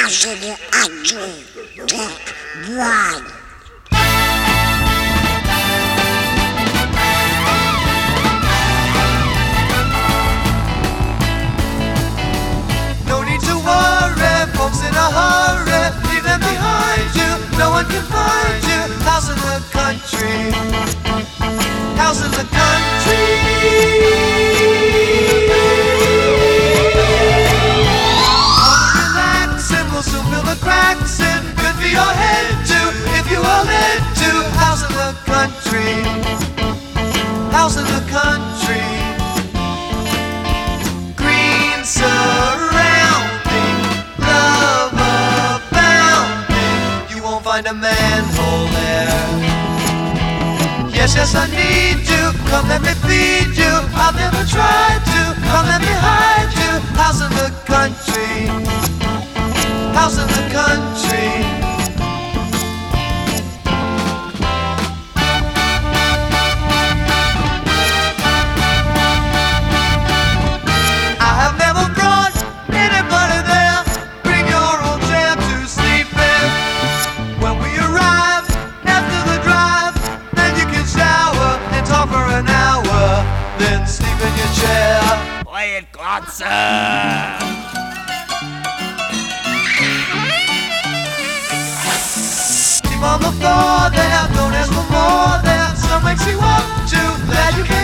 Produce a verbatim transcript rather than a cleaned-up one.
House of the Country, Track one. No need to worry, folks in a hurry, leave them behind you, no one can find you. House in the country, house in the country. Soon fill the cracks in, good for your head too, if you are led to. House in the country, house in the country. Green surrounding, love abounding. You won't find a manhole there. Yes, yes, I need you, come let me feed you. I've never tried to, come let me hide you. House in the country, house in the country. I have never brought anybody there. Bring your old chair to sleep in. When we arrive after the drive, then you can shower and talk for an hour. Then sleep in your chair. Play it, Glotzer! On the floor there, don't ask for more there. Some makes you up to, glad you came.